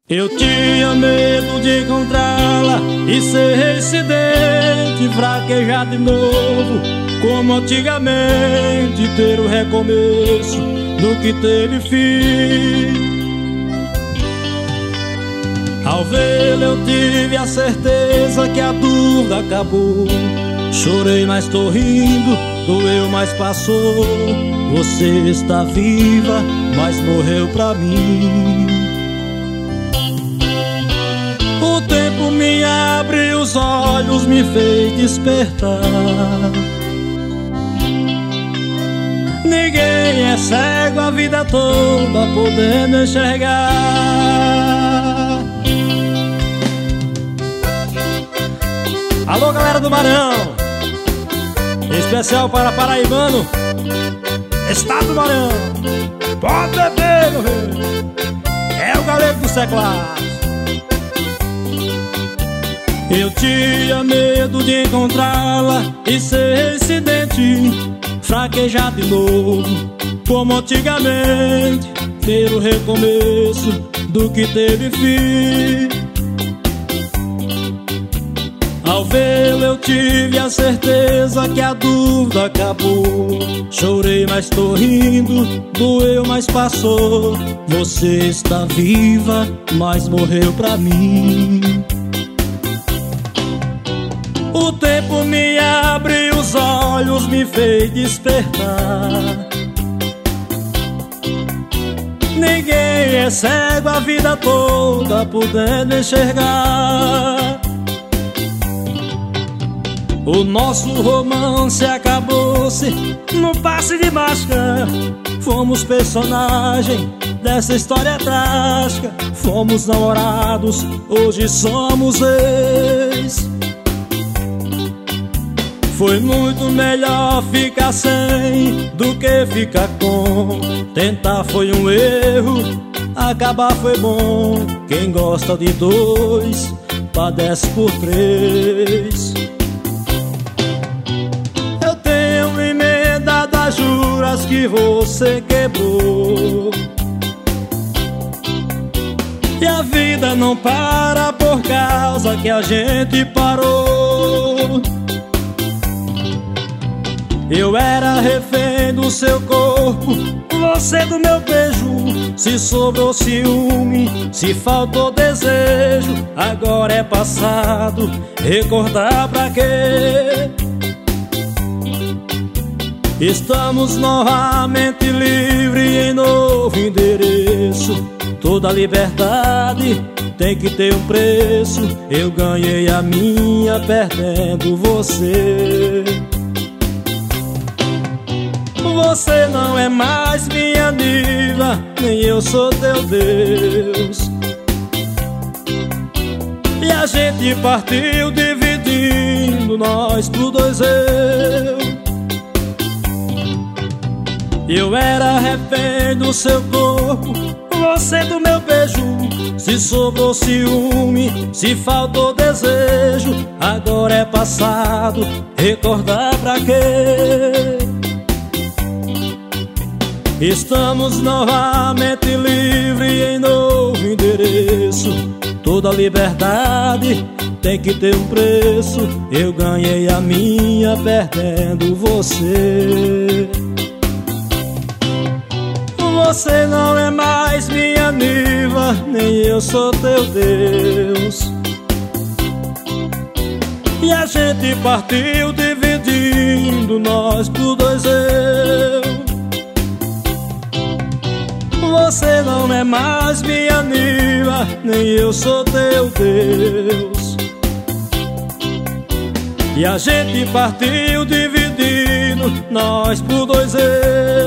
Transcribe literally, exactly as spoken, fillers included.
Eu tinha medo de encontrá-la e ser reincidente, fraquejar de novo, como antigamente, ter o recomeço do que teve fim. Ao vê-la eu tive a certeza que a dúvida acabou. Chorei, mas tô rindo, doeu, mas passou. Você está viva, mas morreu pra mim. O tempo me abre os olhos, me fez despertar. Ninguém é cego a vida toda, podendo enxergar. Alô, galera do Maranhão, especial para paraibano, estado do Maranhão. Pode beber, meu rei, é o galego do século. Eu tinha medo de encontrá-la e ser reincidente, fraquejar de novo, como antigamente, ter o recomeço do que teve fim. Ao vê-la eu tive a certeza que a dúvida acabou. Chorei, mas tô rindo, doeu, mas passou. Você está viva, mas morreu pra mim. O tempo me abre os olhos, me fez despertar. Ninguém é cego a vida toda, podendo enxergar. O nosso romance acabou-se no passe de mágica. Fomos personagem dessa história trágica. Fomos namorados, hoje somos ex. Foi muito melhor ficar sem do que ficar com. Tentar foi um erro, acabar foi bom. Quem gosta de dois, padece por três. Eu tenho emendado as juras que você quebrou. E a vida não para por causa que a gente parou. Eu era refém do seu corpo, você do meu beijo. Se sobrou ciúme, se faltou desejo, agora é passado, recordar pra quê? Estamos novamente livres em novo endereço. Toda liberdade tem que ter um preço. Eu ganhei a minha perdendo você. Você não é mais minha diva, nem eu sou teu Deus. E a gente partiu dividindo nós por dois eu. Eu era refém do seu corpo, você do meu beijo. Se sobrou ciúme, se faltou desejo, agora é passado, recordar pra quê? Estamos novamente livres em novo endereço. Toda liberdade tem que ter um preço. Eu ganhei a minha perdendo você. Você não é mais minha diva, nem eu sou teu Deus. E a gente partiu dividindo nós por dois eu. Você não é mais minha diva, nem eu sou teu Deus. E a gente partiu dividindo nós por dois eu.